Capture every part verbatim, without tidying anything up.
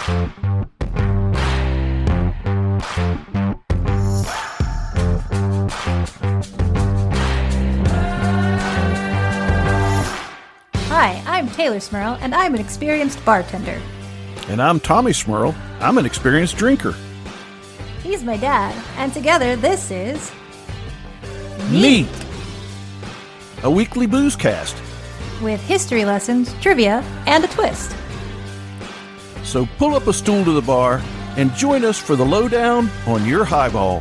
Hi, I'm Taylor Smurl, and I'm an experienced bartender. And I'm Tommy Smurl. I'm an experienced drinker. He's my dad, and together this is... Neat! A weekly booze cast. With history lessons, trivia, and a twist. So pull up a stool to the bar and join us for the lowdown on your highball.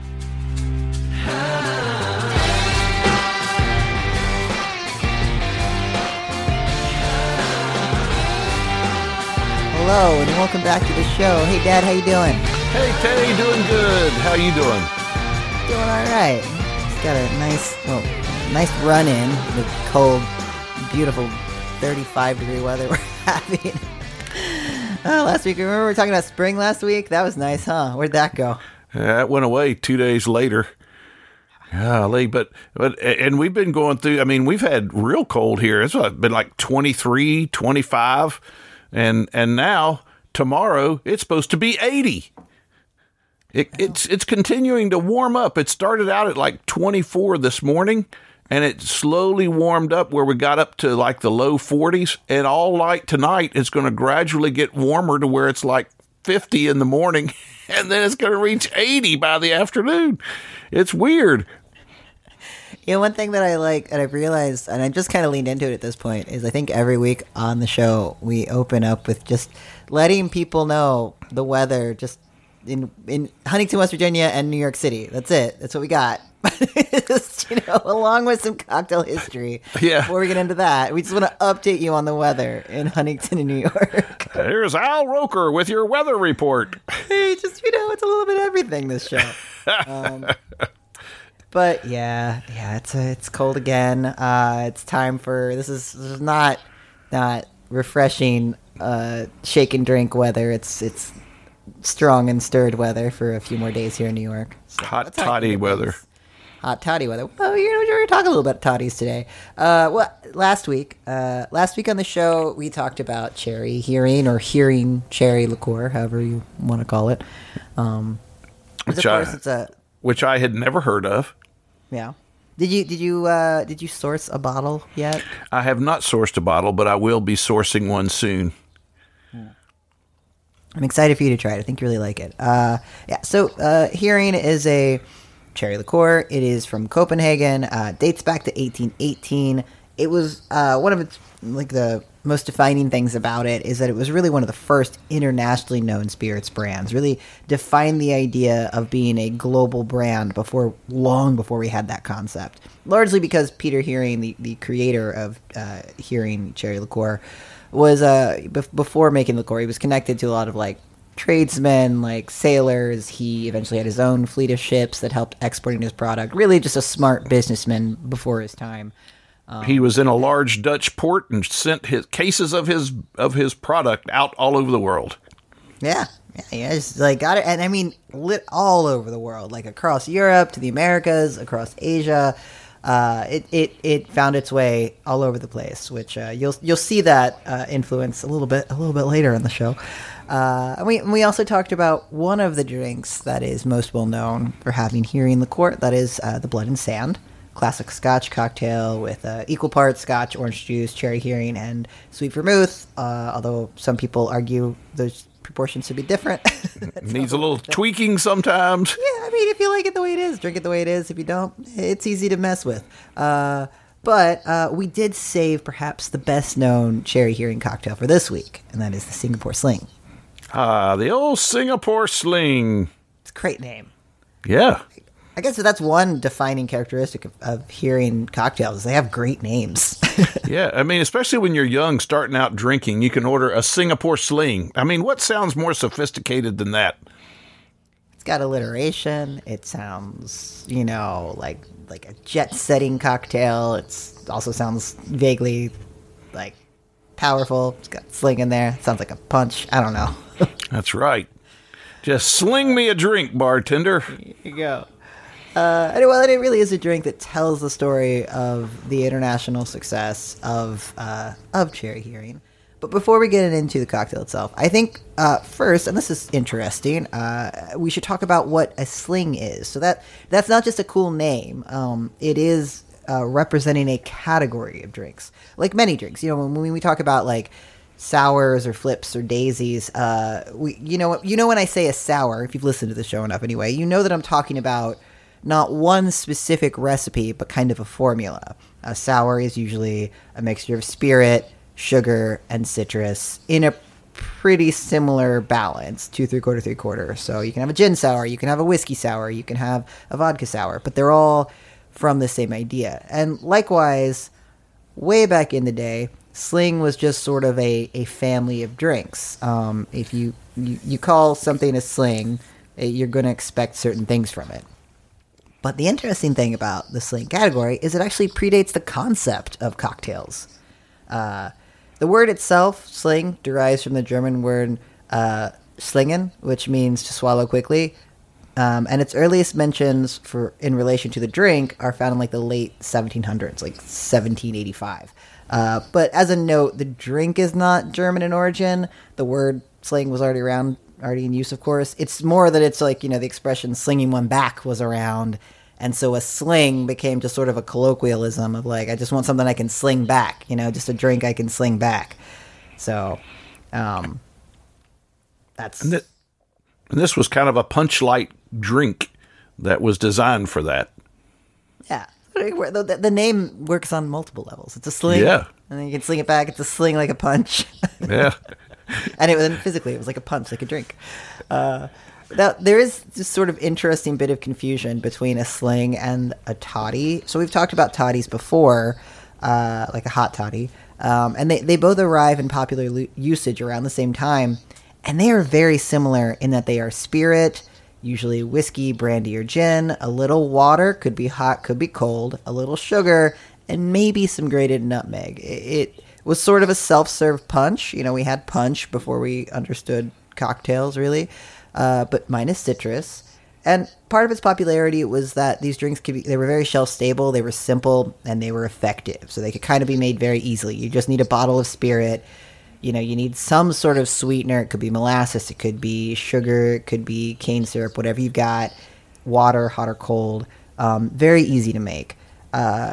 Hello, and welcome back to the show. Hey, Dad, how you doing? Hey, Tay, doing good. How you doing? Doing all right. Just got a nice, well, nice run in with cold, beautiful thirty-five degree weather we're having. Oh, last week, remember we were talking about spring last week? That was nice, huh? Where'd that go? That went away two days later. Golly, but, but, and we've been going through, I mean, we've had real cold here. It's been like twenty-three, twenty-five. And and now, tomorrow, it's supposed to be eighty. It, it's it's continuing to warm up. It started out at like twenty-four this morning, and it slowly warmed up where we got up to like the low forties. And all night tonight, it's going to gradually get warmer to where it's like fifty in the morning, and then it's going to reach eighty by the afternoon. It's weird. You know, one thing that I like, and I've realized, and I just kind of leaned into it at this point, is I think every week on the show, we open up with just letting people know the weather just in in Huntington, West Virginia, and New York City. That's it. That's what we got. Just, you know, along with some cocktail history. Yeah. Before we get into that, we just want to update you on the weather in Huntington and New York. Here's Al Roker with your weather report. Hey, just, you know, it's a little bit of everything, this show. Um, But yeah, yeah, it's uh, it's cold again. Uh, it's time for this is, this is not not refreshing uh, shake and drink weather. It's it's strong and stirred weather for a few more days here in New York. So Hot toddy weather. Hot toddy weather. Well, you know, we're going to talk a little bit about toddies today. Uh, well, last week, uh, last week on the show, we talked about cherry hearing or hearing cherry liqueur, however you want to call it. Um, Which of course, I, it's a which I had never heard of. Yeah. Did you did you uh, did you source a bottle yet? I have not sourced a bottle, but I will be sourcing one soon. I'm excited for you to try it. I think you really like it. Uh, yeah. So uh, Hearing is a cherry liqueur. It is from Copenhagen. Uh, dates back to eighteen eighteen. It was uh, one of its like the most defining things about it is that it was really one of the first internationally known spirits brands. Really defined the idea of being a global brand before long before we had that concept. Largely because Peter Heering, the, the creator of uh, Heering Cherry Liqueur, was uh, b- before making liqueur, he was connected to a lot of like tradesmen, like sailors. He eventually had his own fleet of ships that helped exporting his product. Really, just a smart businessman before his time. Um, he was in a large Dutch port and sent his cases of his of his product out all over the world. Yeah, yeah, yeah. It's like got it, and I mean, lit all over the world, like across Europe to the Americas, across Asia. Uh, it, it it found its way all over the place, which uh, you'll you'll see that uh, influence a little bit a little bit later in the show. Uh, and we we also talked about one of the drinks that is most well known for having Heering liqueur. That is uh, the Blood and Sand. Classic Scotch cocktail with uh, equal parts Scotch, orange juice, cherry hearing, and sweet vermouth. Uh, although some people argue those proportions should be different. Needs a little tweaking sometimes. Yeah, I mean, if you like it the way it is, drink it the way it is. If you don't, it's easy to mess with. Uh, but uh, we did save perhaps the best known cherry hearing cocktail for this week, and that is the Singapore Sling. Ah, the old Singapore Sling. It's a great name. Yeah. I guess that's one defining characteristic of, of Heering cocktails. They have great names. Yeah, I mean, especially when you're young, starting out drinking, you can order a Singapore Sling. I mean, what sounds more sophisticated than that? It's got alliteration. It sounds, you know, like like a jet-setting cocktail. It also sounds vaguely like powerful. It's got sling in there. It sounds like a punch. I don't know. That's right. Just sling me a drink, bartender. Here you go. Uh, and, well, it really is a drink that tells the story of the international success of uh, of cherry hearing. But before we get into the cocktail itself, I think uh, first, and this is interesting, uh, we should talk about what a sling is. So that that's not just a cool name. Um, it is uh, representing a category of drinks, like many drinks. You know, when, when we talk about like sours or flips or daisies, uh, we you know you know when I say a sour, if you've listened to the show enough anyway, you know that I'm talking about not one specific recipe, but kind of a formula. A sour is usually a mixture of spirit, sugar, and citrus in a pretty similar balance, two, three quarter, three quarter. So you can have a gin sour, you can have a whiskey sour, you can have a vodka sour, but they're all from the same idea. And likewise, way back in the day, sling was just sort of a, a family of drinks. Um, if you, you, you call something a sling, you're going to expect certain things from it. But the interesting thing about the sling category is it actually predates the concept of cocktails. Uh, the word itself, sling, derives from the German word uh, slingen, which means to swallow quickly. Um, and its earliest mentions for in relation to the drink are found in like the late seventeen hundreds, like seventeen eighty-five. Uh, but as a note, the drink is not German in origin. The word sling was already around, already in use, of course. It's more that it's like, you know, the expression slinging one back was around. And so a sling became just sort of a colloquialism of like, I just want something I can sling back, you know, just a drink I can sling back. So, um, that's... And, th- and this was kind of a punch light drink that was designed for that. Yeah. The, the name works on multiple levels. It's a sling. Yeah. And then you can sling it back. It's a sling like a punch. Yeah. And it was physically, it was like a punch, like a drink. Uh, Now, there is this sort of interesting bit of confusion between a sling and a toddy. So we've talked about toddies before, uh, like a hot toddy. Um, and they, they both arrive in popular lu- usage around the same time. And they are very similar in that they are spirit, usually whiskey, brandy, or gin, a little water, could be hot, could be cold, a little sugar, and maybe some grated nutmeg. It, it was sort of a self-serve punch. You know, we had punch before we understood cocktails, really. Uh, but minus citrus. And part of its popularity was that these drinks could be, they were very shelf stable, they were simple, and they were effective. So they could kind of be made very easily. You just need a bottle of spirit. You know, you need some sort of sweetener. It could be molasses, it could be sugar, it could be cane syrup, whatever you've got. Water, hot or cold. Um, very easy to make. Uh,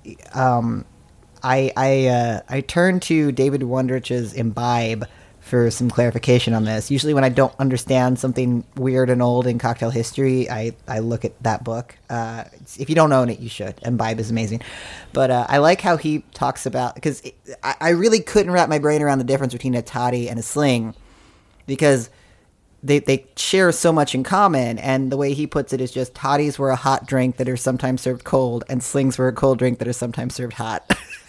um, I I uh, I turned to David Wondrich's Imbibe for some clarification on this. Usually when I don't understand something weird and old in cocktail history, I, I look at that book. Uh, if you don't own it, you should. Imbibe is amazing. But uh, I like how he talks about... Because I, I really couldn't wrap my brain around the difference between a toddy and a sling. Because they, they share so much in common. And the way he puts it is just toddies were a hot drink that are sometimes served cold. And slings were a cold drink that are sometimes served hot.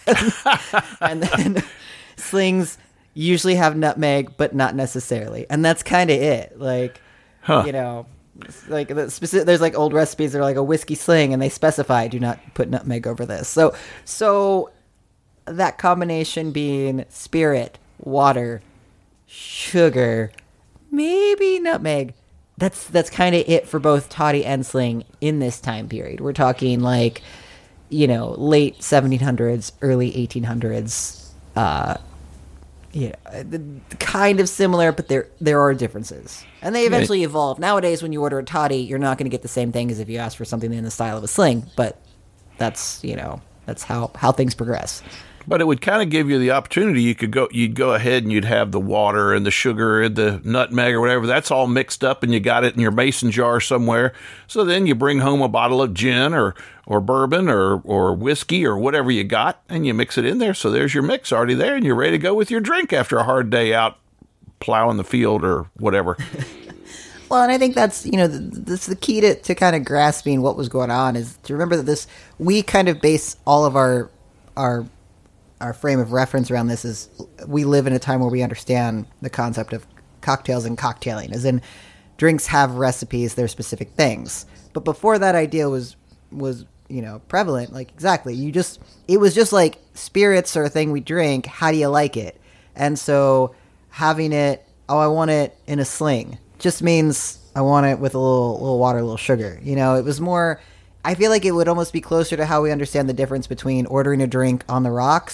And then slings... usually have nutmeg, but not necessarily, and that's kind of it. Like, huh. you know, like the specific. There's like old recipes that are like a whiskey sling, and they specify do not put nutmeg over this. So, so that combination being spirit, water, sugar, maybe nutmeg. That's that's kind of it for both toddy and sling in this time period. We're talking like, you know, late seventeen hundreds, early eighteen hundreds. Uh, Yeah, kind of similar, but there there are differences. And they eventually yeah. evolve. Nowadays, when you order a toddy, you're not going to get the same thing as if you ask for something in the style of a sling. But that's, you know, that's how, how things progress. But it would kind of give you the opportunity. You could go, you'd go ahead and you'd have the water and the sugar and the nutmeg or whatever. That's all mixed up, and you got it in your mason jar somewhere. So then you bring home a bottle of gin or or bourbon or or whiskey or whatever you got, and you mix it in there. So there's your mix already there, and you're ready to go with your drink after a hard day out plowing the field or whatever. Well, and I think that's, you know, that's the key to, to kind of grasping what was going on, is to remember that this, we kind of base all of our our our frame of reference around this is we live in a time where we understand the concept of cocktails and cocktailing, as in drinks have recipes, they're specific things. But before that idea was, was, you know, prevalent, like exactly, you just, it was just like spirits are a thing we drink. How do you like it? And so having it, oh, I want it in a sling just means I want it with a little, little water, a little sugar. You know, it was more, I feel like it would almost be closer to how we understand the difference between ordering a drink on the rocks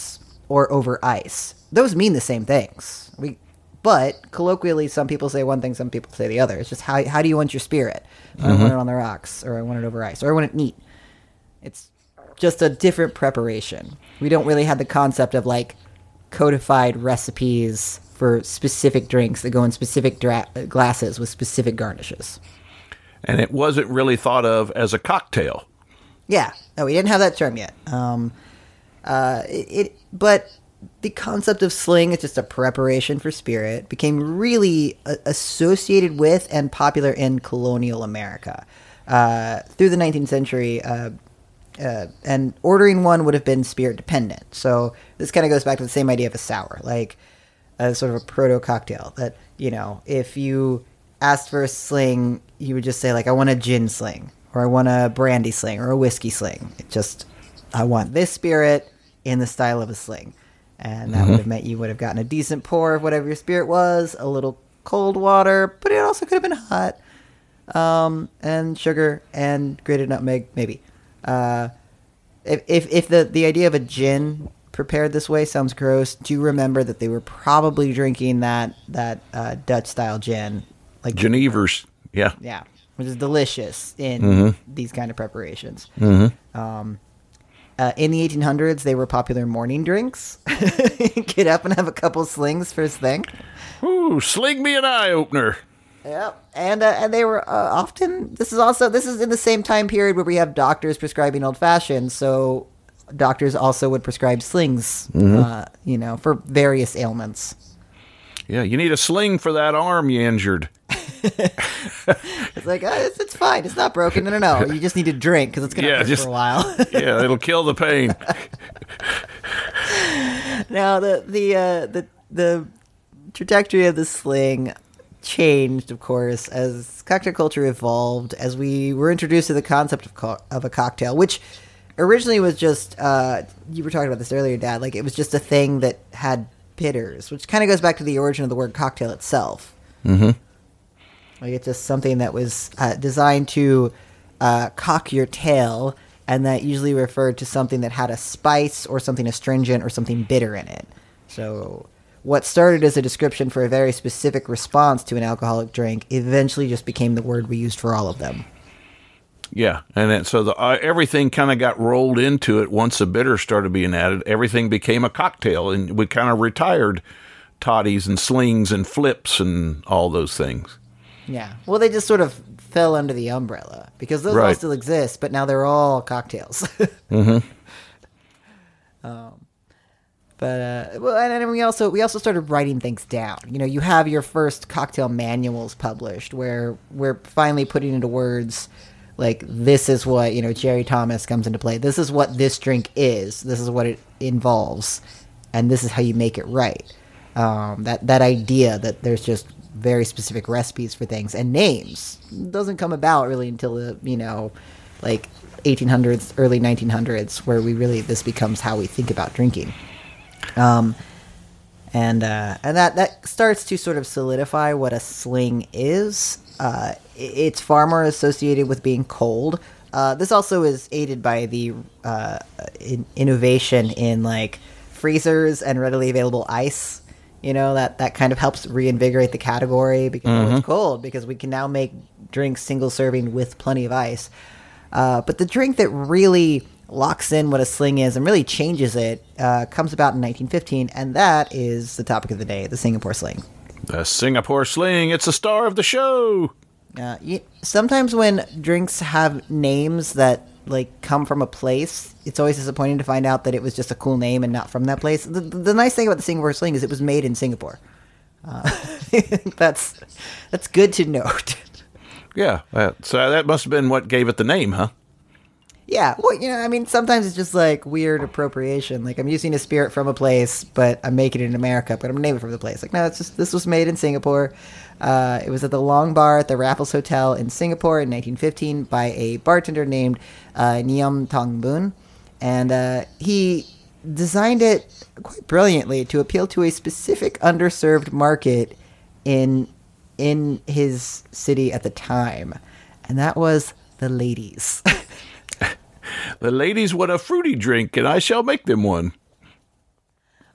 or over ice. Those mean the same things. We, but colloquially, some people say one thing, some people say the other. It's just how how do you want your spirit? Mm-hmm. I want it on the rocks, or I want it over ice, or I want it neat. It's just a different preparation. We don't really have the concept of like codified recipes for specific drinks that go in specific dra- glasses with specific garnishes. And it wasn't really thought of as a cocktail. Yeah. No, we didn't have that term yet. Um, uh, it, it, but the concept of sling is just a preparation for spirit, became really uh, associated with and popular in colonial America. Uh, through the nineteenth century, uh, uh, and ordering one would have been spirit dependent. So this kind of goes back to the same idea of a sour, like a sort of a proto-cocktail that, you know, if you asked for a sling, you would just say, like, I want a gin sling, or I want a brandy sling, or a whiskey sling. It just, I want this spirit in the style of a sling. And that mm-hmm. would have meant you would have gotten a decent pour of whatever your spirit was, a little cold water, but it also could have been hot, um, and sugar and grated nutmeg, maybe. Uh, if, if if the, the idea of a gin prepared this way sounds gross, do remember that they were probably drinking that that uh, Dutch-style gin. Like Genevers, yeah. Yeah, which is delicious in mm-hmm. these kind of preparations. Mm-hmm. Um, uh, in the eighteen hundreds, they were popular morning drinks. Get up and have a couple slings first thing. Ooh, sling me an eye-opener. Yep, and uh, and they were uh, often. This is also this is in the same time period where we have doctors prescribing old fashioned. So doctors also would prescribe slings, mm-hmm. uh, you know, for various ailments. Yeah, you need a sling for that arm you injured. It's like, oh, it's, it's fine. It's not broken. No, no, no. You just need to drink because it's going to yeah, hurt just, for a while. Yeah, it'll kill the pain. Now, the the uh, the the trajectory of the sling changed, of course, as cocktail culture evolved, as we were introduced to the concept of co- of a cocktail, which originally was just, uh, you were talking about this earlier, Dad, like it was just a thing that had bitters, which kind of goes back to the origin of the word cocktail itself. Mm-hmm. Like it's just something that was uh, designed to uh, cock your tail, and that usually referred to something that had a spice or something astringent or something bitter in it. So what started as a description for a very specific response to an alcoholic drink eventually just became the word we used for all of them. Yeah, and then, so the, uh, everything kind of got rolled into it once the bitter started being added. Everything became a cocktail, and we kind of retired toddies and slings and flips and all those things. Yeah, well, they just sort of fell under the umbrella because those right. all still exist, but now they're all cocktails. mm-hmm. Um, but uh, well, and then we also we also started writing things down. You know, you have your first cocktail manuals published, where we're finally putting into words. Like, this is what, you know, Jerry Thomas comes into play. This is what this drink is. This is what it involves. And this is how you make it right. Um, that, that idea that there's just very specific recipes for things and names doesn't come about really until the, you know, like eighteen hundreds, early nineteen hundreds, where we really, this becomes how we think about drinking. Um, and uh, and that, that starts to sort of solidify what a sling is. Uh, it's far more associated with being cold. Uh, this also is aided by the uh, in- innovation in like freezers and readily available ice. You know, that, that kind of helps reinvigorate the category because mm-hmm. it's cold, because we can now make drinks single serving with plenty of ice. Uh, but the drink that really locks in what a sling is and really changes it uh, comes about in nineteen fifteen, and that is the topic of the day, the Singapore Sling. The Singapore Sling, it's the star of the show. Uh, you, sometimes when drinks have names that like come from a place, it's always disappointing to find out that it was just a cool name and not from that place. The, the nice thing about the Singapore Sling is it was made in Singapore. Uh, that's that's good to note. Yeah, uh, so that must have been what gave it the name, huh? Yeah, well, you know, I mean, sometimes it's just like weird appropriation. Like, I'm using a spirit from a place, but I'm making it in America, but I'm naming it from the place. Like, no, it's just, this was made in Singapore. Uh, it was at the Long Bar at the Raffles Hotel in Singapore in nineteen fifteen by a bartender named uh, Niam Tong Boon. And uh, he designed it quite brilliantly to appeal to a specific underserved market in in his city at the time. And that was the ladies. The ladies want a fruity drink, and I shall make them one.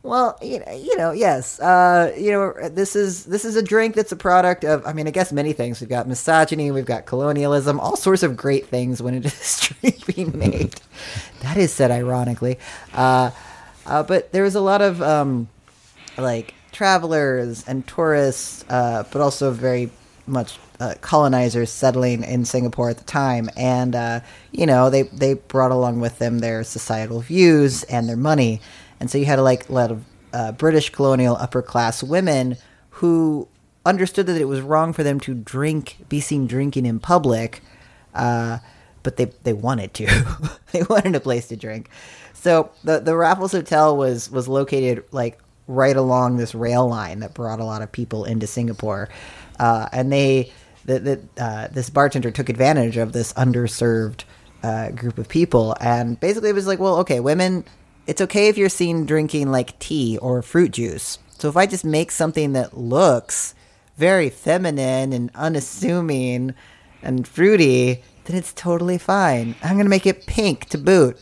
Well, you know, you know, yes. Uh, you know, this is this is a drink that's a product of, I mean, I guess many things. We've got misogyny, we've got colonialism, all sorts of great things when it is drink being made. That is said ironically. Uh, uh, but there was a lot of, um, like, travelers and tourists, uh, but also very much uh, colonizers settling in Singapore at the time. And, uh, you know, they, they brought along with them their societal views and their money. And so you had like a lot of uh, British colonial upper class women who understood that it was wrong for them to drink, be seen drinking in public, uh, but they they wanted to. They wanted a place to drink. So the the Raffles Hotel was was located like right along this rail line that brought a lot of people into Singapore, uh, and they the, the uh, this bartender took advantage of this underserved uh, group of people, and basically it was like, well, okay, women. It's okay if you're seen drinking like tea or fruit juice. So if I just make something that looks very feminine and unassuming and fruity, then it's totally fine. I'm going to make it pink to boot.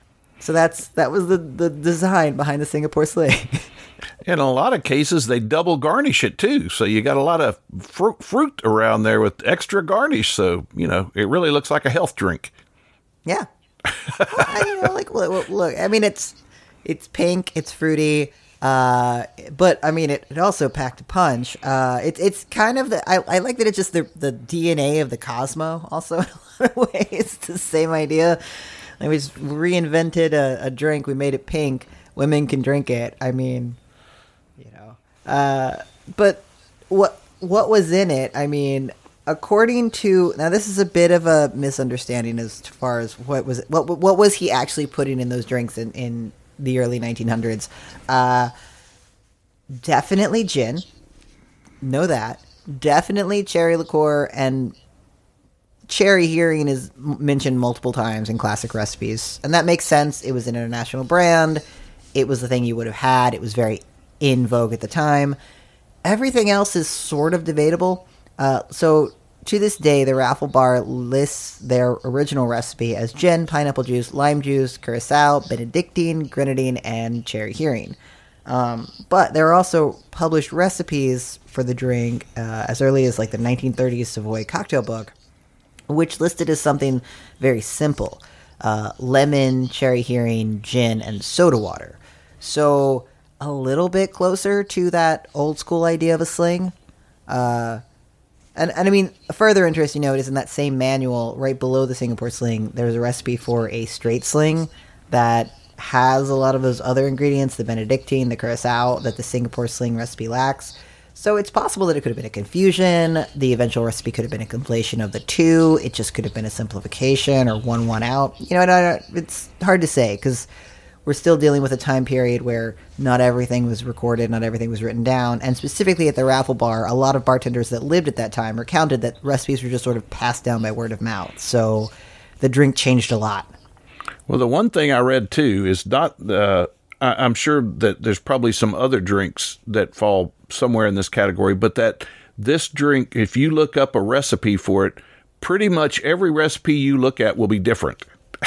So that's that was the, the design behind the Singapore Sling. In a lot of cases, they double garnish it too. So you got a lot of fruit, fruit around there with extra garnish. So, you know, it really looks like a health drink. Yeah. Well, I, you know, like look, look, I mean, it's it's pink, it's fruity, uh, but I mean, it, it also packed a punch. Uh, it's it's kind of the I, I like that it's just the the D N A of the Cosmo. Also, in a lot of ways, it's the same idea. Like we just reinvented a, a drink. We made it pink. Women can drink it. I mean, you know, uh, but what what was in it? I mean. According to now, this is a bit of a misunderstanding as far as what was what what was he actually putting in those drinks in, in the early nineteen hundreds. Uh, definitely gin, know that. Definitely cherry liqueur, and cherry hearing is mentioned multiple times in classic recipes, and that makes sense. It was an international brand. It was the thing you would have had. It was very in vogue at the time. Everything else is sort of debatable. Uh, so to this day, the Raffle Bar lists their original recipe as gin, pineapple juice, lime juice, curacao, Benedictine, grenadine, and cherry hearing. Um, but there are also published recipes for the drink uh, as early as like the nineteen thirties Savoy cocktail book, which listed as something very simple. Uh, lemon, cherry hearing, gin, and soda water. So a little bit closer to that old school idea of a sling. Uh, And, and I mean, a further interesting note is in that same manual, right below the Singapore Sling, there's a recipe for a straight sling that has a lot of those other ingredients, the Benedictine, the curacao, that the Singapore Sling recipe lacks. So it's possible that it could have been a confusion. The eventual recipe could have been a compilation of the two. It just could have been a simplification or one one out. You know, I don't, it's hard to say because we're still dealing with a time period where not everything was recorded, not everything was written down. And specifically at the Raffle Bar, a lot of bartenders that lived at that time recounted that recipes were just sort of passed down by word of mouth. So the drink changed a lot. Well, the one thing I read too is not, uh, I, I'm sure that there's probably some other drinks that fall somewhere in this category, but that this drink, if you look up a recipe for it, pretty much every recipe you look at will be different.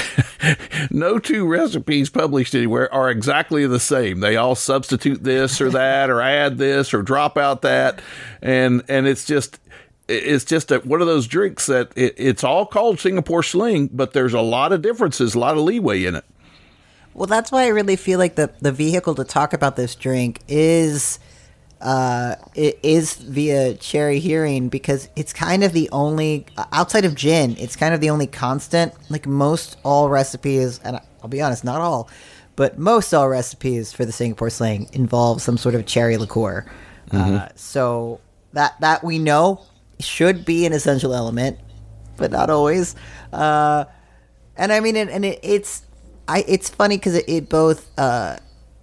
No two recipes published anywhere are exactly the same. They all substitute this or that, or add this, or drop out that, and and it's just it's just a, one of those drinks that it, it's all called Singapore Sling, but there's a lot of differences, a lot of leeway in it. Well, that's why I really feel like the the vehicle to talk about this drink is. Uh, it is via cherry hearing because it's kind of the only, outside of gin, it's kind of the only constant. Like most all recipes, and I'll be honest, not all, but most all recipes for the Singapore Sling involve some sort of cherry liqueur. Mm-hmm. Uh, so that that we know should be an essential element, but not always. Uh, and I mean, and, and it, it's I it's funny because it, it both. Uh,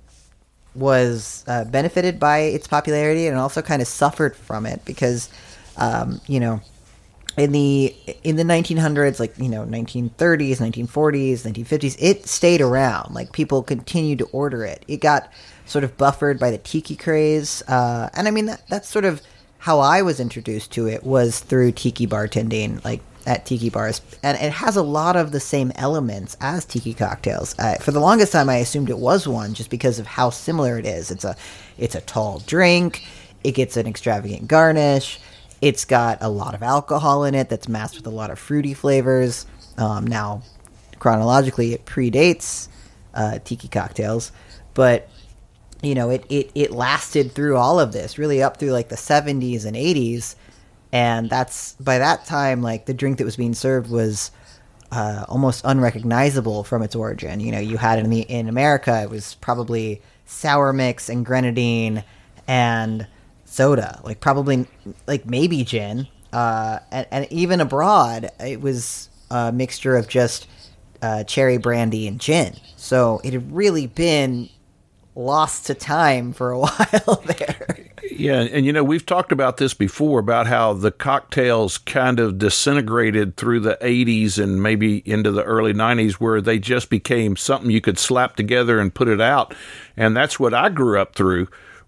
was uh, benefited by its popularity and also kind of suffered from it because, um, you know, in the in the nineteen hundreds, like, you know, nineteen thirties, nineteen forties, nineteen fifties, it stayed around. Like, people continued to order it. It got sort of buffered by the tiki craze. Uh, and I mean, that, that's sort of how I was introduced to it, was through tiki bartending. Like, at tiki bars, and it has a lot of the same elements as tiki cocktails. Uh, for the longest time, I assumed it was one just because of how similar it is. It's a it's a tall drink. It gets an extravagant garnish. It's got a lot of alcohol in it that's masked with a lot of fruity flavors. Um, now, chronologically, it predates uh, tiki cocktails, but you know, it, it, it lasted through all of this, really up through like the seventies and eighties. And that's, by that time, like the drink that was being served was uh, almost unrecognizable from its origin. You know, you had in the, in America, it was probably sour mix and grenadine and soda, like probably like maybe gin. Uh, and, and even abroad, it was a mixture of just uh, cherry brandy and gin. So it had really been lost to time for a while there. Yeah, and you know, we've talked about this before, about how the cocktails kind of disintegrated through the eighties and maybe into the early nineties, where they just became something you could slap together and put it out. And that's what I grew up through.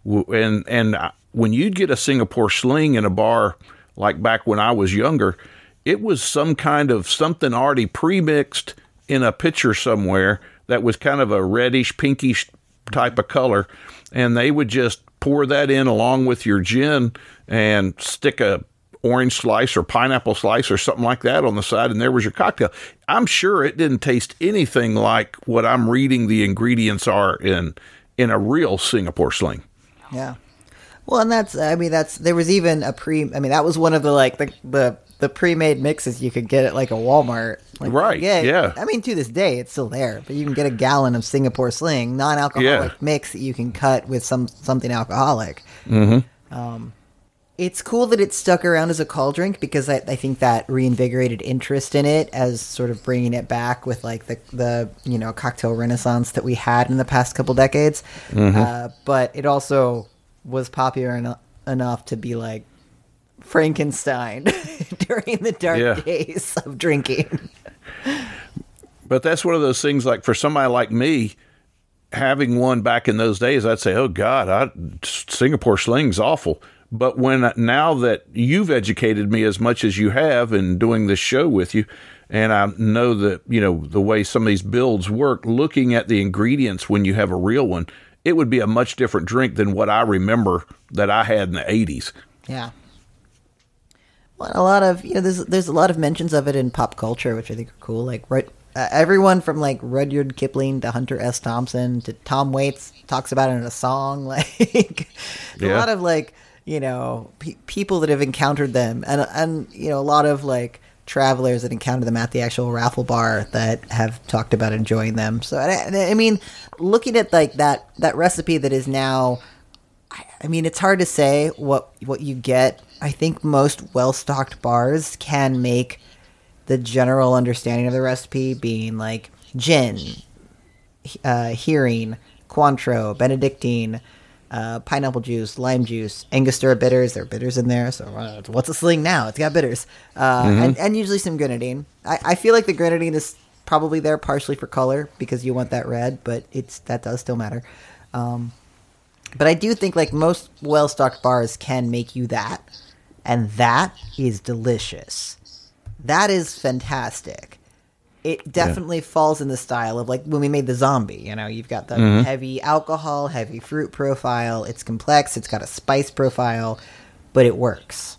And and when you'd get a Singapore Sling in a bar, like back when I was younger, it was some kind of something already pre-mixed in a pitcher somewhere that was kind of a reddish, pinkish type of color, and they would just pour that in along with your gin and stick a orange slice or pineapple slice or something like that on the side, and there was your cocktail. I'm sure it didn't taste anything like what I'm reading the ingredients are in in a real Singapore Sling. Yeah. Well, and that's, I mean, that's, there was even a pre, I mean, that was one of the, like, the, the, the pre-made mixes you could get at, like, a Walmart. Like, right, get, yeah. I mean, to this day, it's still there, but you can get a gallon of Singapore Sling, non-alcoholic yeah. mix that you can cut with some something alcoholic. Mm-hmm. Um, it's cool that it stuck around as a call drink, because I, I think that reinvigorated interest in it as sort of bringing it back with, like, the, the you know, cocktail renaissance that we had in the past couple decades. Mm-hmm. Uh, but it also was popular en- enough to be like Frankenstein during the dark yeah. days of drinking. But that's one of those things, like for somebody like me, having one back in those days, I'd say, oh God, I, Singapore Sling's awful. But when now that you've educated me as much as you have in doing this show with you, and I know that, you know, the way some of these builds work, looking at the ingredients when you have a real one, it would be a much different drink than what I remember that I had in the eighties. Yeah. Well, a lot of, you know, there's there's a lot of mentions of it in pop culture, which I think are cool. Like, right, uh, everyone from, like, Rudyard Kipling to Hunter S. Thompson to Tom Waits talks about it in a song. Like, yeah. a lot of, like, you know, pe- people that have encountered them. And, and, you know, a lot of, like, travelers that encounter them at the actual raffle bar that have talked about enjoying them. So, I, I mean, looking at, like, that, that recipe that is now, I, I mean, it's hard to say what, what you get. I think most well-stocked bars can make the general understanding of the recipe being, like, gin, uh, hearing, Cointreau, Benedictine, uh, pineapple juice, lime juice, Angostura bitters. There are bitters in there, so uh, what's a Sling now? It's got bitters. Uh, mm-hmm. and, and usually some grenadine. I, I feel like the grenadine is probably there partially for color because you want that red, but it's that does still matter. Um, but I do think, like, most well-stocked bars can make you that, and that is delicious. That is fantastic. It definitely yeah. falls in the style of, like, when we made the zombie. You know, you've got the mm-hmm. heavy alcohol, heavy fruit profile. It's complex. It's got a spice profile, but it works.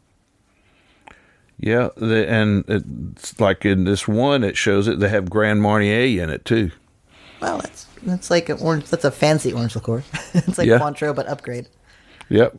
Yeah, the, and it's like in this one, it shows it. They have Grand Marnier in it too. Well, that's that's like an orange. That's a fancy orange liqueur. It's like yeah. Cointreau, but upgrade. Yep.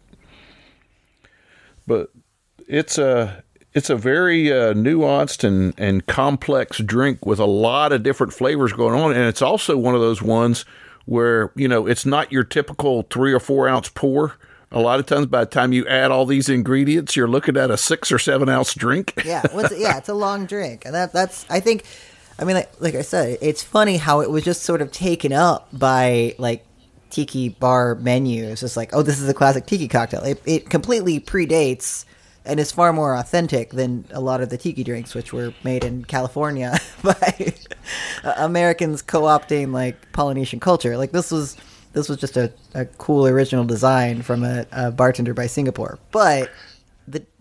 But it's a it's a very uh, nuanced and, and complex drink with a lot of different flavors going on, and it's also one of those ones where, you know, it's not your typical three or four ounce pour. A lot of times, by the time you add all these ingredients, you're looking at a six or seven ounce drink. yeah, well, it's, yeah, it's a long drink, and that that's I think. I mean, like, like I said, it's funny how it was just sort of taken up by, like, tiki bar menus. It's like, oh, this is a classic tiki cocktail. It, it completely predates and is far more authentic than a lot of the tiki drinks, which were made in California by Americans co-opting, like, Polynesian culture. Like, this was this was just a, a cool original design from a, a bartender by Singapore. But the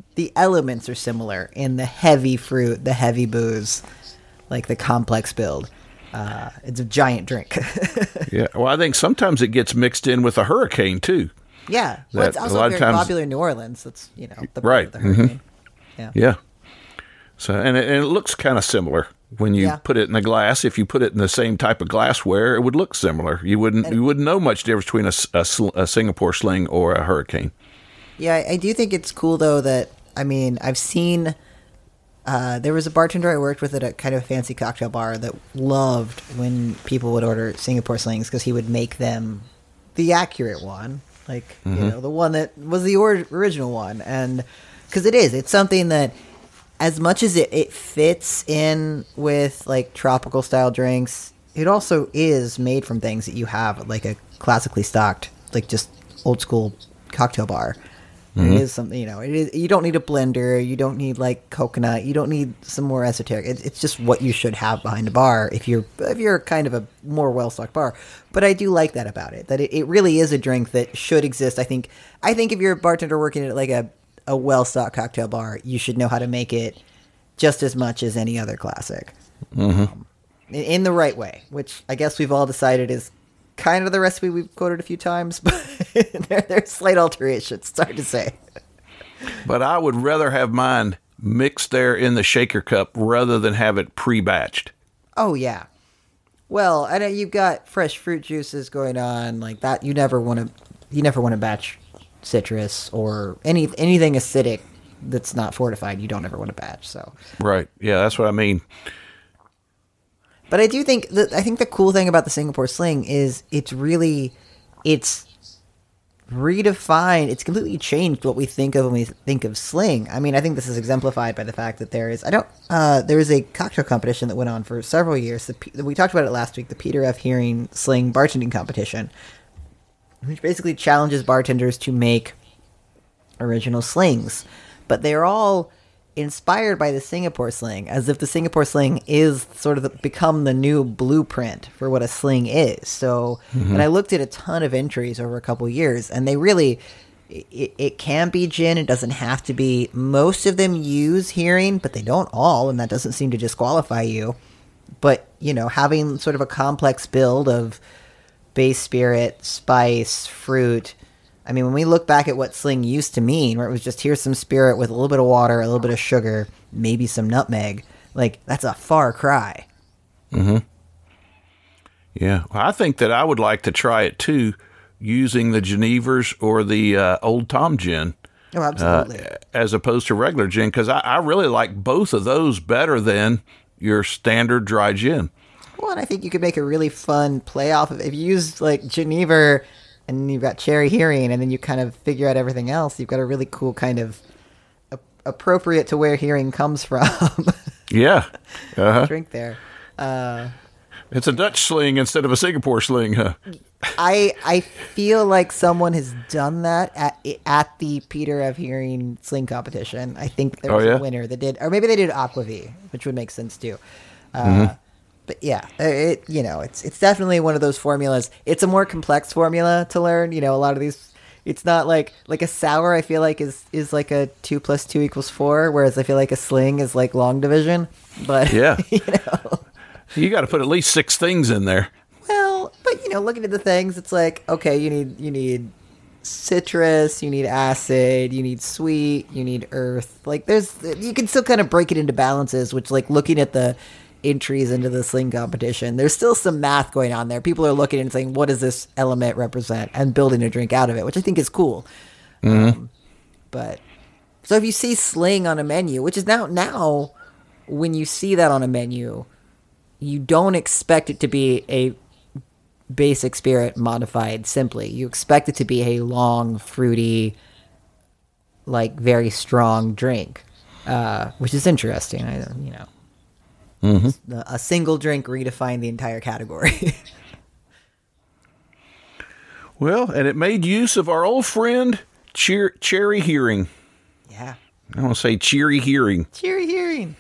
the elements are similar in the heavy fruit, the heavy booze, like the complex build. Uh, it's a giant drink. Yeah. Well, I think sometimes it gets mixed in with a hurricane too. Yeah. Well, it's That- a also lot of very times- popular in New Orleans. That's, you know, the Right. of the hurricane. Yeah. Yeah. So and it, and it looks kind of similar when you Yeah. put it in a glass. If you put it in the same type of glassware, it would look similar. You wouldn't you wouldn't know much difference between a, s- a sl- a Singapore Sling or a Hurricane. Yeah, I I do think it's cool though that I mean I've seen uh, there was a bartender I worked with at a kind of fancy cocktail bar that loved when people would order Singapore Slings because he would make them the accurate one, like you know the one that was the or- original one, and because it is, it's something that as much as it, it fits in with like tropical style drinks, it also is made from things that you have at like a classically stocked, like just old school cocktail bar. Mm-hmm. It is something, you know, it is, you don't need a blender, you don't need like coconut, you don't need some more esoteric. It, it's just what you should have behind a bar if you're if you're kind of a more well stocked bar. But I do like that about it, that it, it really is a drink that should exist. I think I think if you're a bartender working at like a, a well stocked cocktail bar, you should know how to make it just as much as any other classic. Mm-hmm. Um, in, in the right way, which I guess we've all decided is kind of the recipe we've quoted a few times, but there, there's slight alterations. It's hard to say. But I would rather have mine mixed there in the shaker cup rather than have it pre-batched. Oh yeah. Well, I know you've got fresh fruit juices going on like that. You never want to, you never want to batch citrus or any anything acidic that's not fortified. You don't ever want to batch. So, Right. Yeah, that's what I mean. but I do think that I think the cool thing about the Singapore Sling is it's really, it's redefined. It's completely changed what we think of when we think of Sling. I mean, I think this is exemplified by the fact that there is, I don't, uh, there is a cocktail competition that went on for several years. The, P- we talked about it last week, the Peter F. Hearing Sling bartending competition, which basically challenges bartenders to make original slings. But they're all inspired by the Singapore Sling, as if the Singapore Sling is sort of the, become the new blueprint for what a sling is. So, and I looked at a ton of entries over a couple years, and they really, it, it can be gin. It doesn't have to be. Most of them use hearing, but they don't all, and that doesn't seem to disqualify you. But, you know, having sort of a complex build of base spirit, spice, fruit. I mean, when we look back at what Sling used to mean, where it was just here's some spirit with a little bit of water, a little bit of sugar, maybe some nutmeg, like that's a far cry. Yeah. Well, I think that I would like to try it too, using the Genevers or the uh, Old Tom gin. Oh, absolutely. Uh, as opposed to regular gin, because I, I really like both of those better than your standard dry gin. Well, and I think you could make a really fun play off of if you use like Genever and you've got cherry hearing, and then you kind of figure out everything else. You've got a really cool kind of a- appropriate to where hearing comes from Yeah. Uh-huh. drink there. Uh, It's a Dutch sling instead of a Singapore sling, huh? I I feel like someone has done that at at the Peter of Hearing Sling competition. I think there Oh, was yeah? a winner that did, or maybe they did Aquavie, which would make sense too. Uh, Mm-hmm. But yeah, it you know it's it's definitely one of those formulas. It's a more complex formula to learn. You know, a lot of these. It's not like like a sour. I feel like is is like a two plus two equals four, whereas I feel like a sling is like long division. But Yeah. you know. You got to put at least six things in there. Well, but you know, looking at the things, it's like okay, you need you need citrus, you need acid, you need sweet, you need earth. Like there's you can still kind of break it into balances, which like looking at the entries into the sling competition, there's still some math going on there. People are looking and saying, what does this element represent, and building a drink out of it, which I think is cool. Um, but so if you see sling on a menu, which is now now when you see that on a menu, you don't expect it to be a basic spirit modified simply. You expect it to be a long, fruity, like very strong drink, uh, which is interesting. I, you know, Mm-hmm. a single drink redefined the entire category. Well, and it made use of our old friend Cheer- Cherry Hearing. Yeah, I want to say Cheery Hearing. cheery hearing.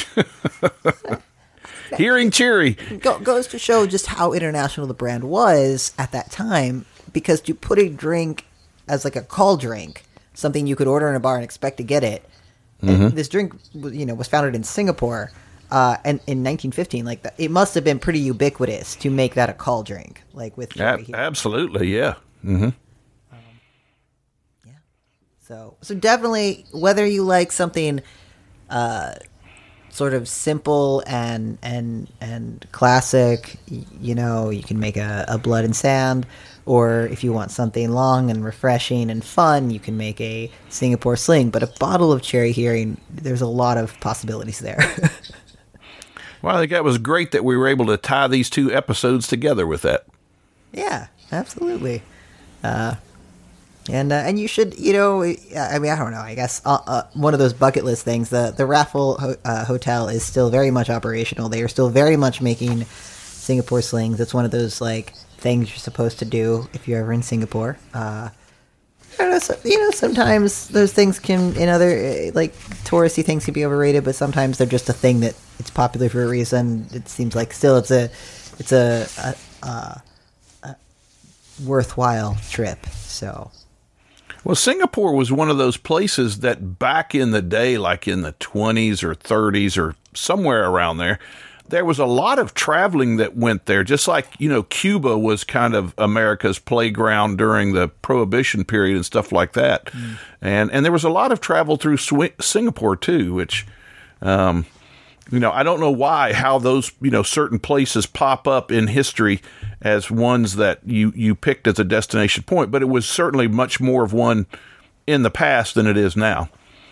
Hearing Cheery. Go, goes to show just how international the brand was at that time, because to put a drink as like a call drink, something you could order in a bar and expect to get it, mm-hmm. this drink, you know, was founded in Singapore, uh, and in nineteen fifteen. Like, the, it must have been pretty ubiquitous to make that a call drink, like with Ab- absolutely, yeah. Mm-hmm. Um, yeah. So, so definitely, whether you like something, uh, sort of simple and and and classic, you know, you can make a, a Blood and Sand, or if you want something long and refreshing and fun, you can make a Singapore Sling. But a bottle of Cherry Heering, there's a lot of possibilities there. Well, I think that was great that we were able to tie these two episodes together with that. Yeah, absolutely. Uh, And uh, and you should, you know, I mean, I don't know, I guess uh, uh, one of those bucket list things, the, the Raffle ho- uh, Hotel is still very much operational. They are still very much making Singapore Slings. It's one of those, like, things you're supposed to do if you're ever in Singapore. Uh, I don't know, so, you know, sometimes those things can, in other, uh, like, touristy things can be overrated, but sometimes they're just a thing that it's popular for a reason. It seems like still it's a, it's a, a, a, a worthwhile trip, so... Well, Singapore was one of those places that back in the day, like in the twenties or thirties or somewhere around there, there was a lot of traveling that went there, just like, you know, Cuba was kind of America's playground during the Prohibition period and stuff like that. Mm. And and there was a lot of travel through Sw- Singapore, too, which, um, you know, I don't know why, how those, you know, certain places pop up in history as ones that you, you picked as a destination point, but it was certainly much more of one in the past than it is now.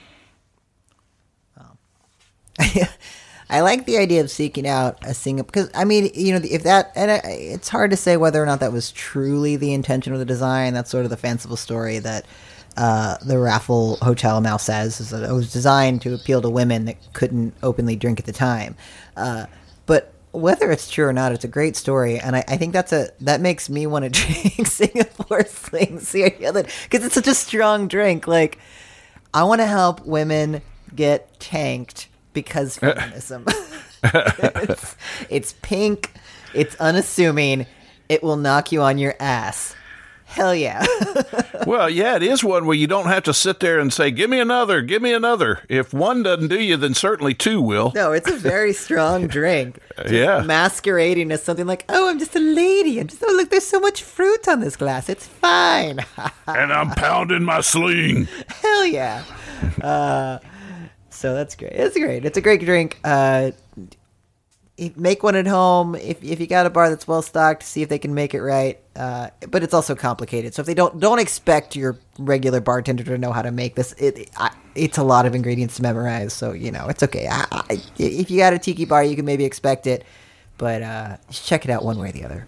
Um, I like the idea of seeking out a Singapore, because, I mean, you know, if that, and I, it's hard to say whether or not that was truly the intention of the design. That's sort of the fanciful story that uh, the Raffle Hotel now says, is that it was designed to appeal to women that couldn't openly drink at the time. Uh, but whether it's true or not, it's a great story, and I, I think that's a that makes me want to drink Singapore Slings, because it's such a strong drink. Like, I want to help women get tanked because feminism. it's, it's pink, it's unassuming, it will knock you on your ass. Hell yeah. Well, yeah, it is one where you don't have to sit there and say, give me another, give me another. If one doesn't do you, then certainly two will. No, it's a very strong drink. Yeah. Masquerading as something like, oh, I'm just a lady. I'm just, oh, look, there's so much fruit on this glass. It's fine. And I'm pounding my sling. Hell yeah. Uh, so that's great. It's great. It's a great drink. Uh, make one at home if if you got a bar that's well stocked. See if they can make it right. Uh, but it's also complicated. So if they don't don't expect your regular bartender to know how to make this. It, it I, it's a lot of ingredients to memorize. So you know it's okay. I, I, if you got a tiki bar, you can maybe expect it, but uh, just check it out one way or the other.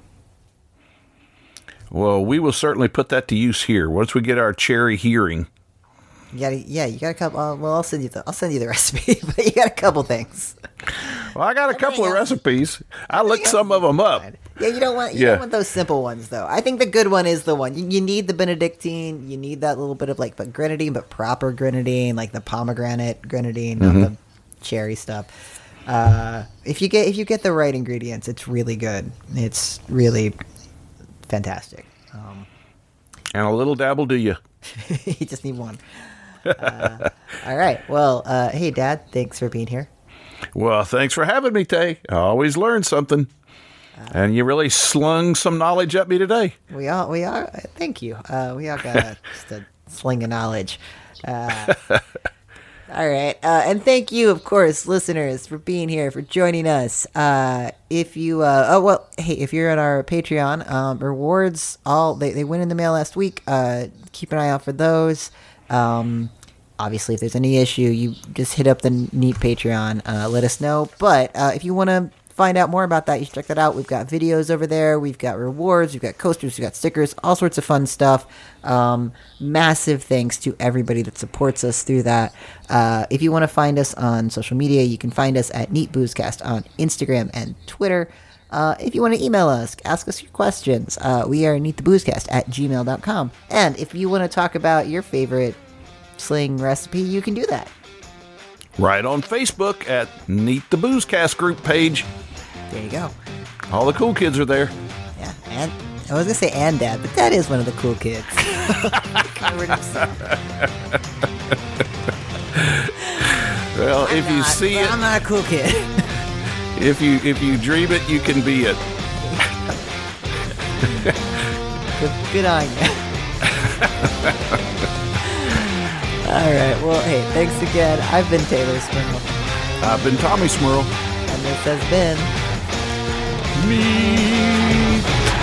Well, we will certainly put that to use here once we get our Cherry Heering. You got yeah, you got a couple. Uh, well, I'll send you the I'll send you the recipe, but you got a couple things. Well, I got a couple of recipes. I looked some of them up. Yeah, you don't want you yeah. don't want those simple ones though. I think the good one is the one you, you need the Benedictine. You need that little bit of like but grenadine, but proper grenadine, like the pomegranate grenadine, mm-hmm. not the cherry stuff. Uh, if you get if you get the right ingredients, it's really good. It's really fantastic. Um, and a little dabble, do you? You just need one. Uh, all right. Well, uh, hey, Dad. Thanks for being here. Well, thanks for having me, Tay. I always learn something. Uh, and you really slung some knowledge at me today. We all, we are. Thank you. Uh, we all got a, just a sling of knowledge. Uh, all right. Uh, and thank you, of course, listeners, for being here, for joining us. Uh, if you, uh, oh, well, hey, if you're on our Patreon, um, rewards, all, they, they went in the mail last week. Uh, keep an eye out for those. Um, obviously, if there's any issue, you just hit up the Neat Patreon. Uh, let us know. But uh, if you want to find out more about that, you should check that out. We've got videos over there. We've got rewards. We've got coasters. We've got stickers. All sorts of fun stuff. Um, massive thanks to everybody that supports us through that. Uh, if you want to find us on social media, you can find us at Neat Boozecast on Instagram and Twitter. Uh, if you want to email us, ask us your questions, uh, we are neattheboozecast at gmail dot com. And if you want to talk about your favorite sling recipe, you can do that. Right on Facebook at Neat the Boozecast group page. There you go. All the cool kids are there. Yeah, and I was going to say and Dad, but Dad is one of the cool kids. Well, I'm if you not, see but it, I'm not a cool kid. if you if you dream it, you can be it. good, good on you. All right. Well, hey, thanks again. I've been Taylor Smurl. I've been Tommy Smurl. And this has been Me.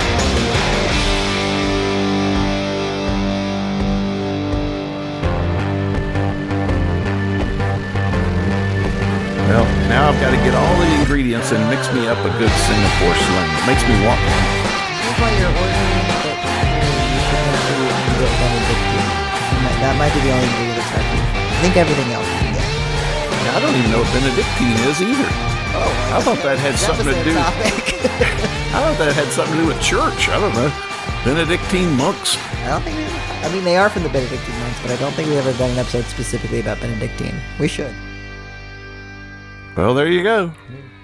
Well, now I've got to get all the ingredients and mix me up a good Singapore sling. It makes me want one. That's why you're ordering it. You should make sure you can get Benedictine. That might, that might be the only ingredient that's hard. I think everything else you can get. I don't even know what Benedictine is either. Oh, I thought that had that something was to their do. topic. I thought that had something to do with church. I don't know. Benedictine monks. I don't think. We, I mean, they are from the Benedictine monks, but I don't think we ever done an episode specifically about Benedictine. We should. Well, there you go. Yeah.